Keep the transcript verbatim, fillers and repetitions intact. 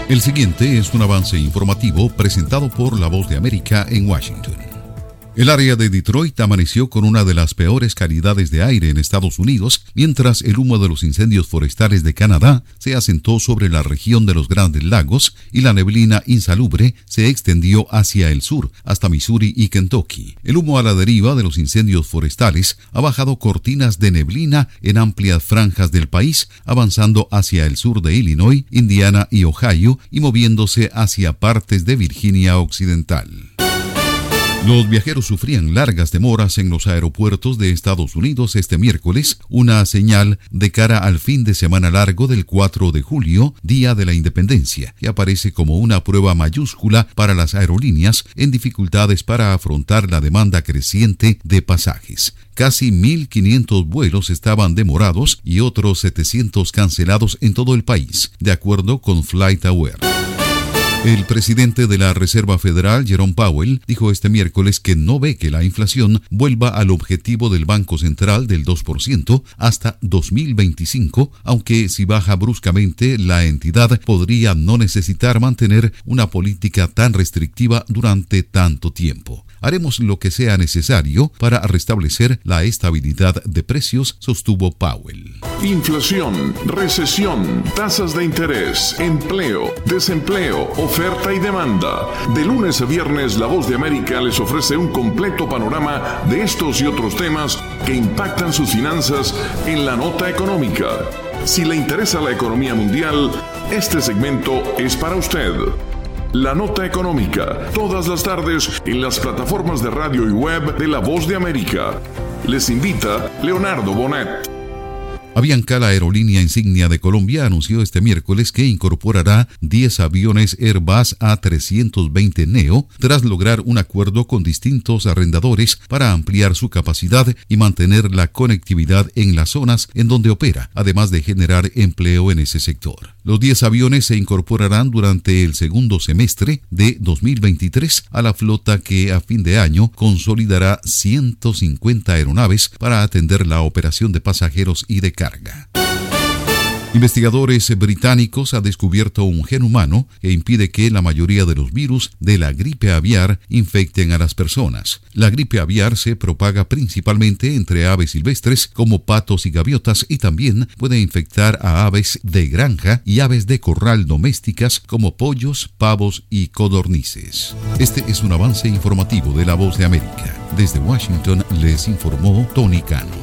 El siguiente es un avance informativo presentado por La Voz de América en Washington. El área de Detroit amaneció con una de las peores calidades de aire en Estados Unidos, mientras el humo de los incendios forestales de Canadá se asentó sobre la región de los Grandes Lagos y la neblina insalubre se extendió hacia el sur, hasta Missouri y Kentucky. El humo a la deriva de los incendios forestales ha bajado cortinas de neblina en amplias franjas del país, avanzando hacia el sur de Illinois, Indiana y Ohio y moviéndose hacia partes de Virginia Occidental. Los viajeros sufrían largas demoras en los aeropuertos de Estados Unidos este miércoles, una señal de cara al fin de semana largo del cuatro de julio, Día de la Independencia, que aparece como una prueba mayúscula para las aerolíneas en dificultades para afrontar la demanda creciente de pasajes. Casi mil quinientos vuelos estaban demorados y otros setecientos cancelados en todo el país, de acuerdo con FlightAware. El presidente de la Reserva Federal, Jerome Powell, dijo este miércoles que no ve que la inflación vuelva al objetivo del Banco Central del dos por ciento hasta dos mil veinticinco, aunque si baja bruscamente, la entidad podría no necesitar mantener una política tan restrictiva durante tanto tiempo. Haremos lo que sea necesario para restablecer la estabilidad de precios, sostuvo Powell. Inflación, recesión, tasas de interés, empleo, desempleo, oferta y demanda. De lunes a viernes, La Voz de América les ofrece un completo panorama de estos y otros temas que impactan sus finanzas en la nota económica. Si le interesa la economía mundial, este segmento es para usted. La Nota Económica, todas las tardes en las plataformas de radio y web de La Voz de América. Les invita Leonardo Bonet. Avianca, la aerolínea insignia de Colombia, anunció este miércoles que incorporará diez aviones Airbus A trescientos veinte Neo tras lograr un acuerdo con distintos arrendadores para ampliar su capacidad y mantener la conectividad en las zonas en donde opera, además de generar empleo en ese sector. Los diez aviones se incorporarán durante el segundo semestre de dos mil veintitrés a la flota que a fin de año consolidará ciento cincuenta aeronaves para atender la operación de pasajeros y de carga. Carga. Investigadores británicos han descubierto un gen humano que impide que la mayoría de los virus de la gripe aviar infecten a las personas. La gripe aviar se propaga principalmente entre aves silvestres como patos y gaviotas y también puede infectar a aves de granja y aves de corral domésticas como pollos, pavos y codornices. Este es un avance informativo de La Voz de América. Desde Washington les informó Tony Cano.